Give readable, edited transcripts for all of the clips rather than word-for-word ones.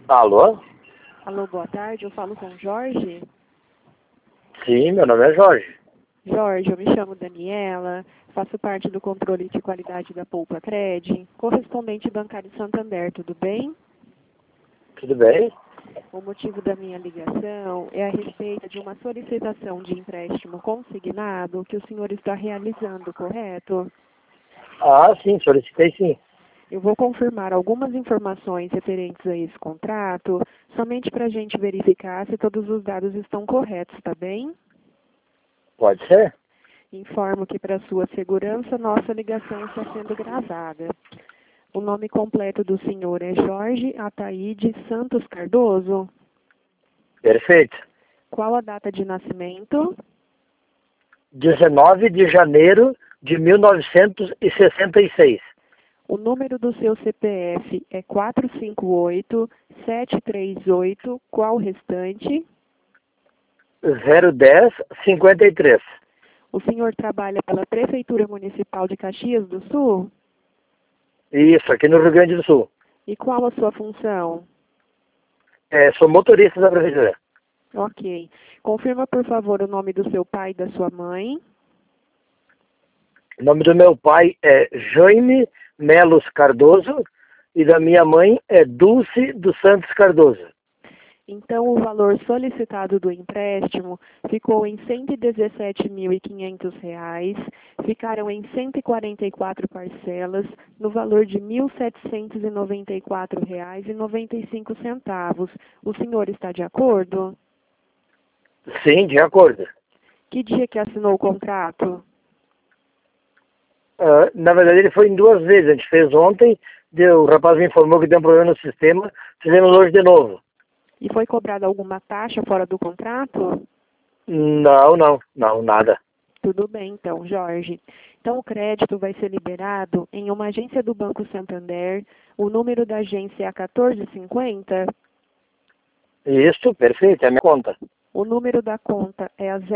Alô? Alô, boa tarde. Eu falo com Jorge. Sim, meu nome é Jorge. Jorge, eu me chamo Daniela, faço parte do controle de qualidade da Poupa Cred, correspondente bancário Santander, tudo bem? Tudo bem? O motivo da minha ligação é a respeito de uma solicitação de empréstimo consignado que o senhor está realizando, correto? Ah, sim, solicitei sim. Eu vou confirmar algumas informações referentes a esse contrato, somente para a gente verificar se todos os dados estão corretos, tá bem? Pode ser? Informo que, para sua segurança, nossa ligação está sendo gravada. O nome completo do senhor é Jorge Ataíde Santos Cardoso. Perfeito. Qual a data de nascimento? 19 de janeiro de 1966. O número do seu CPF é 458-738. Qual o restante? 010 53. O senhor trabalha pela Prefeitura Municipal de Caxias do Sul? Isso, aqui no Rio Grande do Sul. E qual a sua função? Sou motorista da prefeitura. Ok. Confirma, por favor, o nome do seu pai e da sua mãe. O nome do meu pai é Jaime Melos Cardoso e da minha mãe é Dulce dos Santos Cardoso. Então, o valor solicitado do empréstimo ficou em R$ 117.500, ficaram em 144 parcelas, no valor de R$ 1.794,95. O senhor está de acordo? Sim, de acordo. Que dia que assinou o contrato? Na verdade, ele foi em duas vezes. A gente fez ontem, o rapaz me informou que deu um problema no sistema, fizemos hoje de novo. E foi cobrada alguma taxa fora do contrato? Não, nada. Tudo bem, então, Jorge. Então, o crédito vai ser liberado em uma agência do Banco Santander. O número da agência é a 1450. Isso, perfeito, é a minha conta. O número da conta é a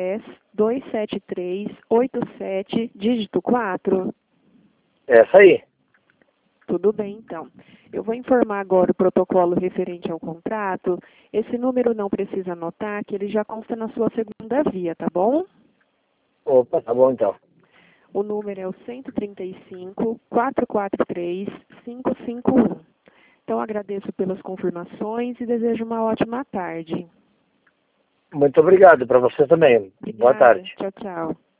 010-273-87, dígito 4. Essa aí. Tudo bem, então. Eu vou informar agora o protocolo referente ao contrato. Esse número não precisa anotar, que ele já consta na sua segunda via, tá bom? Opa, tá bom então. O número é o 135-443-551. Então, agradeço pelas confirmações e desejo uma ótima tarde. Muito obrigado para você também. Boa Obrigada. tarde. Tchau, tchau.